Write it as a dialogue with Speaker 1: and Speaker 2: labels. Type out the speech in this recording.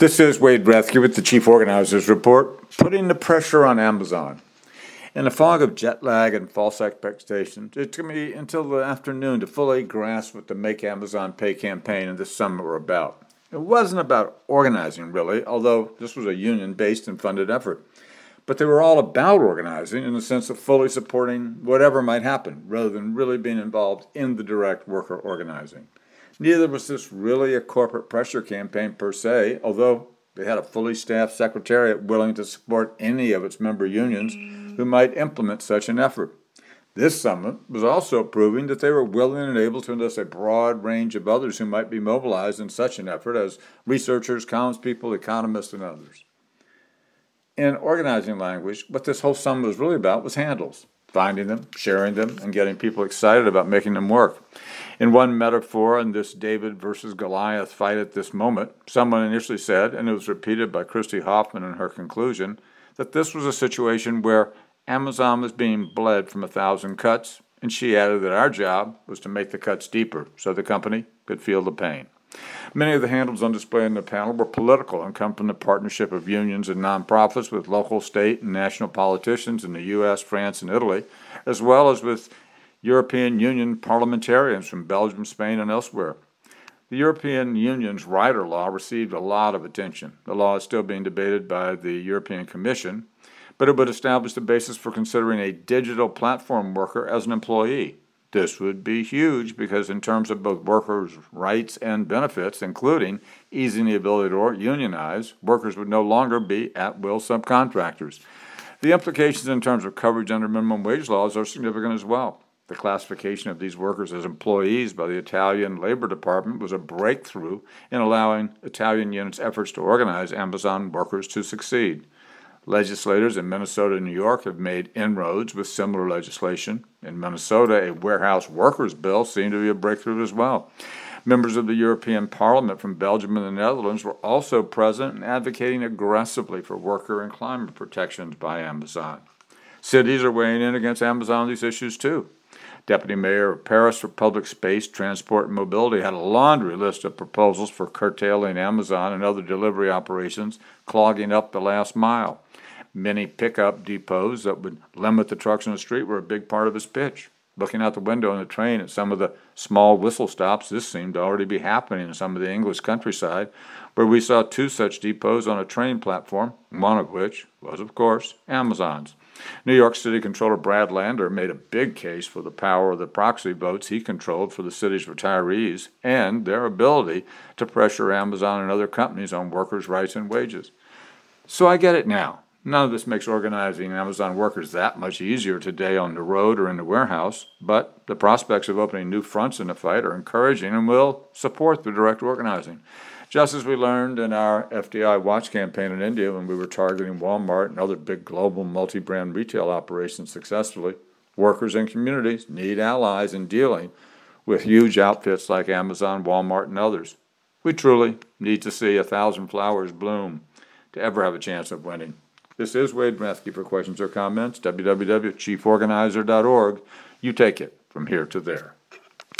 Speaker 1: This is Wade Brethke with the Chief Organizers Report, putting the pressure on Amazon. In the fog of jet lag and false expectations, it took me until the afternoon to fully grasp what the Make Amazon Pay campaign and this summit were about. It wasn't about organizing, really, although this was a union-based and funded effort. But they were all about organizing in the sense of fully supporting whatever might happen, rather than really being involved in the direct worker organizing. Neither was this really a corporate pressure campaign per se, although they had a fully staffed secretariat willing to support any of its member unions who might implement such an effort. This summit was also proving that they were willing and able to enlist a broad range of others who might be mobilized in such an effort as researchers, people, economists, and others. In organizing language, what this whole summit was really about was handles. Finding them, sharing them, and getting people excited about making them work. In one metaphor in this David versus Goliath fight at this moment, someone initially said, and it was repeated by Christy Hoffman in her conclusion, that this was a situation where Amazon was being bled from 1,000 cuts, and she added that our job was to make the cuts deeper so the company could feel the pain. Many of the handles on display in the panel were political and come from the partnership of unions and nonprofits with local, state, and national politicians in the U.S., France, and Italy, as well as with European Union parliamentarians from Belgium, Spain, and elsewhere. The European Union's rider law received a lot of attention. The law is still being debated by the European Commission, but it would establish the basis for considering a digital platform worker as an employee. This would be huge because in terms of both workers' rights and benefits, including easing the ability to unionize, workers would no longer be at-will subcontractors. The implications in terms of coverage under minimum wage laws are significant as well. The classification of these workers as employees by the Italian Labor Department was a breakthrough in allowing Italian units' efforts to organize Amazon workers to succeed. Legislators in Minnesota and New York have made inroads with similar legislation. In Minnesota, a warehouse workers bill seemed to be a breakthrough as well. Members of the European Parliament from Belgium and the Netherlands were also present and advocating aggressively for worker and climate protections by Amazon. Cities are weighing in against Amazon on these issues too. Deputy Mayor of Paris for Public Space, Transport, and Mobility had a laundry list of proposals for curtailing Amazon and other delivery operations, clogging up the last mile. Many pickup depots that would limit the trucks on the street were a big part of his pitch. Looking out the window on the train at some of the small whistle stops, this seemed to already be happening in some of the English countryside, where we saw 2 such depots on a train platform, one of which was, of course, Amazon's. New York City Controller Brad Lander made a big case for the power of the proxy votes he controlled for the city's retirees and their ability to pressure Amazon and other companies on workers' rights and wages. So I get it now. None of this makes organizing Amazon workers that much easier today on the road or in the warehouse, but the prospects of opening new fronts in the fight are encouraging and will support the direct organizing. Just as we learned in our FDI Watch campaign in India when we were targeting Walmart and other big global multi-brand retail operations successfully, workers and communities need allies in dealing with huge outfits like Amazon, Walmart, and others. We truly need to see 1,000 flowers bloom to ever have a chance of winning. This is Wade Brethke. For questions or comments, www.chieforganizer.org. You take it from here to there.